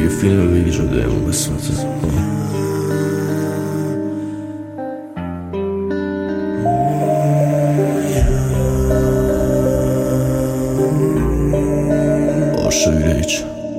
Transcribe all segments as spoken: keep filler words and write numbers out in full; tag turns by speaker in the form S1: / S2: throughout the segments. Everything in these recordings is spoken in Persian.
S1: یه فیلم بگی جدایمون قسمته. آرشایریچ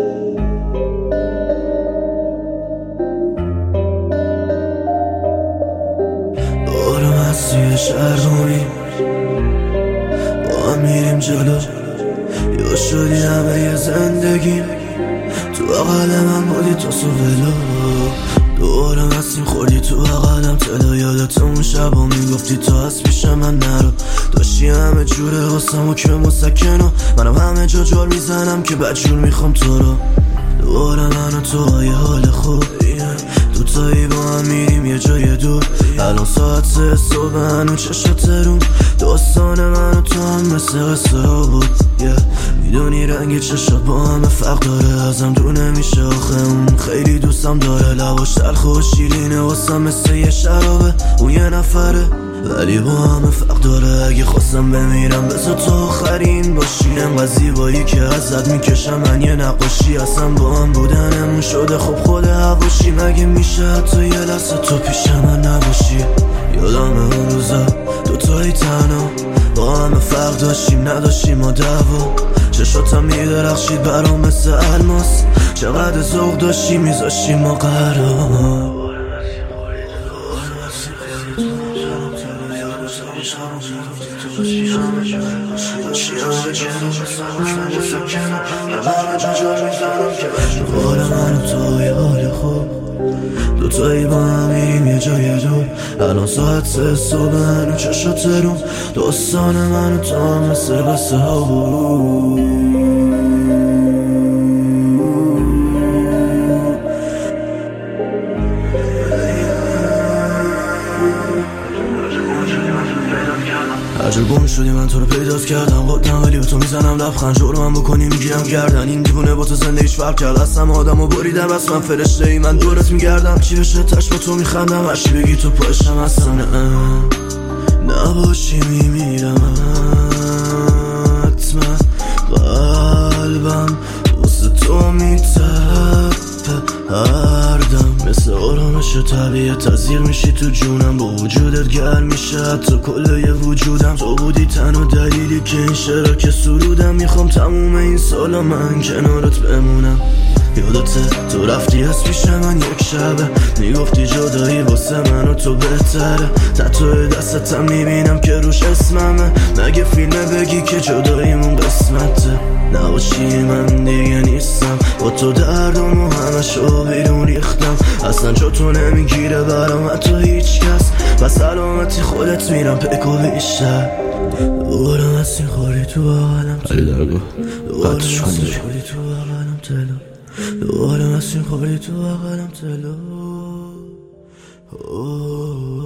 S2: دارم از توی شهر رومی با هم میریم جلو، یا شدی همه یه زندگیم تو اقل من بودی تو سوولو. دورم هستیم خوردی تو اقلم تلا، یادت اون شبا میگفتی تو از پیش من نرو. داشتی همه جوره واسم و که مسکنو، منم همه جا جور میزنم که بدجور میخوام تو رو. دورم من و تو یه حال خوب دوتایی با هم میریم یه جای دور. الان ساعت سه صبح هنو چشم ترون، داستان من و تو هم مثل قصه ها بود. yeah. میدونی رنگ چشات با همه فرق داره، ازم دور نمیشه آخه اون خیلی دوستم داره. لباش تلخ و شیرینه واسم مثل یه شرابه، اون یه نفره ولی با همه فرق داره. اگه خواستم بمیرم بذار تو آخرین باشی، انقدر زیبایی که ازت میکشم من یه نقاشی. اصلا با هم بودنمون شده خب خود هواشی، مگه میشه حتی یه لحظه تو پیش من نباشی؟ یادم اون روزا دوتایی تنها با همه فرق داشتیم نداشتیم و دعوا، چشاتم میدرخشید برام مثل الماس. چقدر ذوق داشتی میذاشتی ما قرار. دوباره من و تو یه حال خوب دوتایی با هم میریم یه جای دور. الان ساعت سه صبح هنو چشات ترون، داستان من و تو هم مثل قصه ها بود. هرجا گم شدی من تو رو پیداست کردم، قدم ولی به تو میزنم لبخند. جرمم بکنی میگیرم گردن، این دیوونه با تو زنده هیچ فرق کرد. هستم آدم و بریدم بس من فرشته ای، من دورت میگردم. چی بشه تش با تو میخندم، هرچی بگی تو پاشم هستم. نه نباشی میمیرم حتما، قلبم واسه تو میتپه هر دم. مثل آرامش طبیعت تزیر میشی تو جونم، با وجودت گرم میشه حتی کل یه وجودم. تو بودی تنها دلیلی که این شعرها که سرودم، میخوام تموم این سالا من کنارت بمونم. یادته تو رفتی از پیش من یک شبه، میگفتی جدایی واسه من و تو بهتره. تتوی دستتم میبینم که روش اسممه، مگه فیلمه بگی که جداییمون قسمته. نباشی من دیگه نیستم، با تو دردمو همه شو بیرون ریختم. اصلا جا تو نمیگیره برام حتی هیچ کس، و سلامتی خودت میرم پکو بیشتر. دورم از این خوری تو بغلم تلو، دورم از این خوری تو بغلم تلو، دورم از این خوری تو بغلم تلو.